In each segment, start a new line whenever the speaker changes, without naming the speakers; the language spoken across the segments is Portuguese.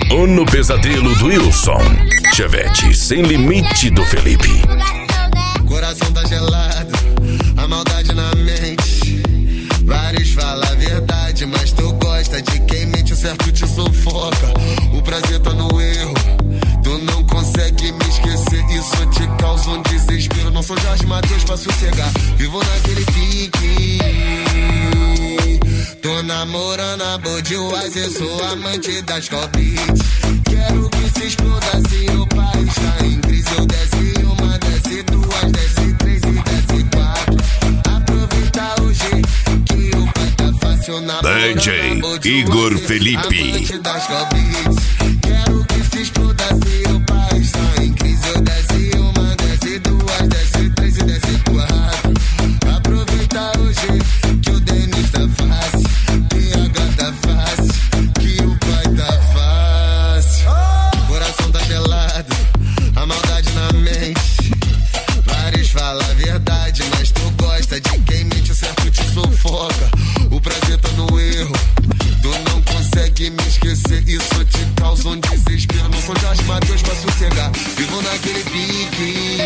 Ou no pesadelo do Wilson. Chevette sem limite do Felipe.
Coração tá gelado, a maldade na mente. Vários falam a verdade, mas tu gosta de quem mente, o certo te sufoca. O prazer tá no erro, tu não consegue me esquecer. Isso te causa um desespero. Não sou Jorge Mateus pra sossegar, vivo naquele pique. Tô namorando a Budweiser, sou amante das Cobits. Quero que se exploda se o país tá em crise. Eu desce uma, desce duas, desce três e desce quatro. Aproveita hoje que o pai tá fácil.
DJ Igor Felipe.
Quero que se exploda se o país tá em crise. Eu desce uma, desce duas, desce três e desce quatro. Aproveita hoje que o Denis tá fácil, PH tá fácil, que o pai tá fácil. Coração tá gelado, a maldade na mente. Vários falam a verdade, mas tu gosta de quem mente, o certo te sufoca. O prazer tá no erro, tu não consegue me esquecer. Isso te causa um desespero. Não sou Jorge Mateus pra sossegar, vivo naquele pique.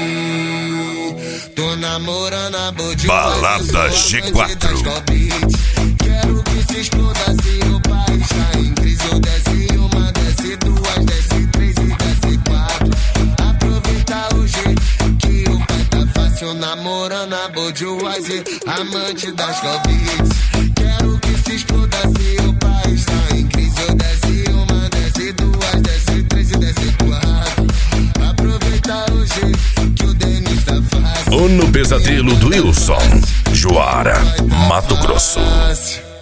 Tô namorando a Budweiser,
Balada G4.
Quero que se exploda se o país tá em crise. Eu desce uma, desce duas, desce três e desce quatro. Aproveita hoje que o pai tá fácil. Namorando a Budweiser, amante das Cobits. Quero que se exploda se o país tá em crise. Eu desce uma, desce duas, desce três e desce quatro. Aproveita hoje que o Denis tá fácil.
Ou no pesadelo do Wilson. Juara, Mato Grosso.